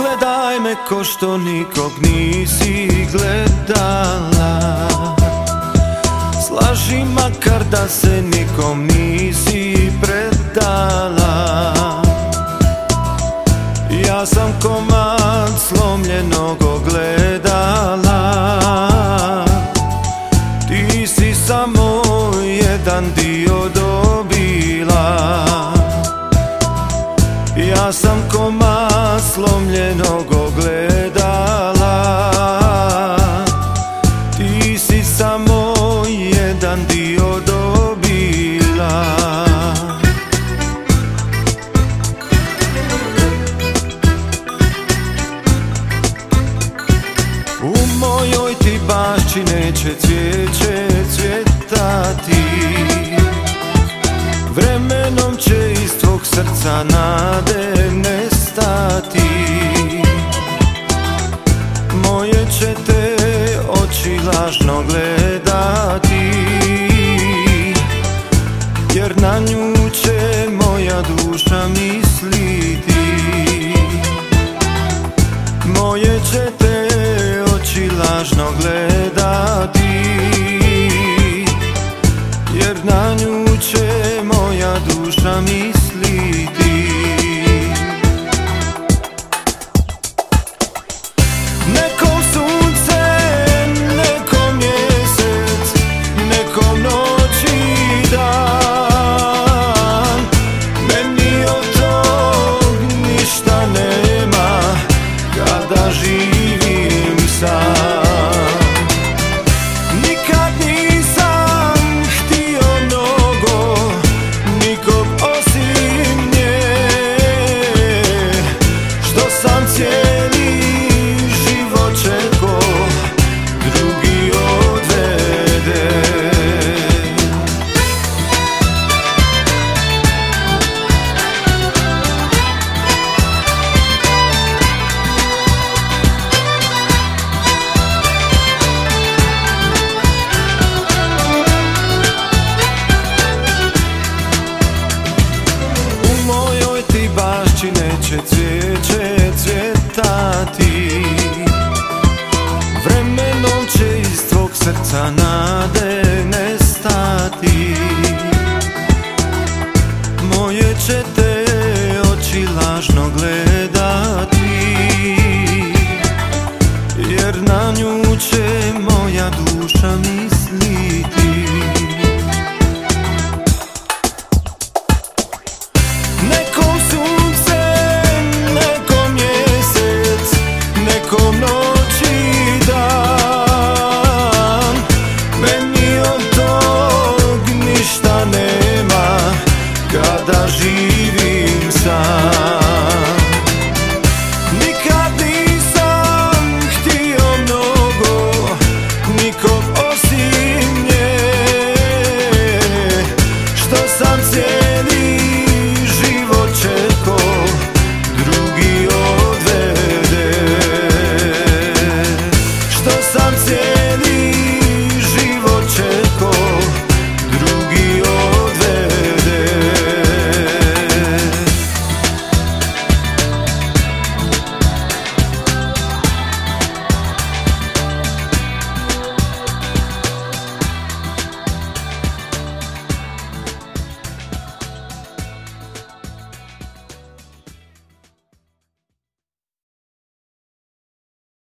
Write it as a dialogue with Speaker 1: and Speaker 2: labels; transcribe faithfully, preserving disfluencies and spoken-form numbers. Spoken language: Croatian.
Speaker 1: Gledaj me ko što nikog nisi gledala, slaži makar da se nikom nisi predala. Ja sam komad slomljenog ogledala, ti si samo jedan dio dobila. Ja sam komad slomljenog ogledala, ti si samo jedan dio dobila. U mojoj ti bašči neće cvijeće cvjetati, vremenom će iz tvog srca nade nestati. Moje će te oči lažno gledati, jer na nju će moja duša misliti. Moje će te oči lažno gledati, jer na nju će moja duša misliti. Nekom sunce, nekom mjesec, nekom noć i dan, meni od tog ništa nema kada živim sam. Neće cvijeće cvjetati, vremenom će iz tvog srca nade nestati. Moje će te oči lažno gledati,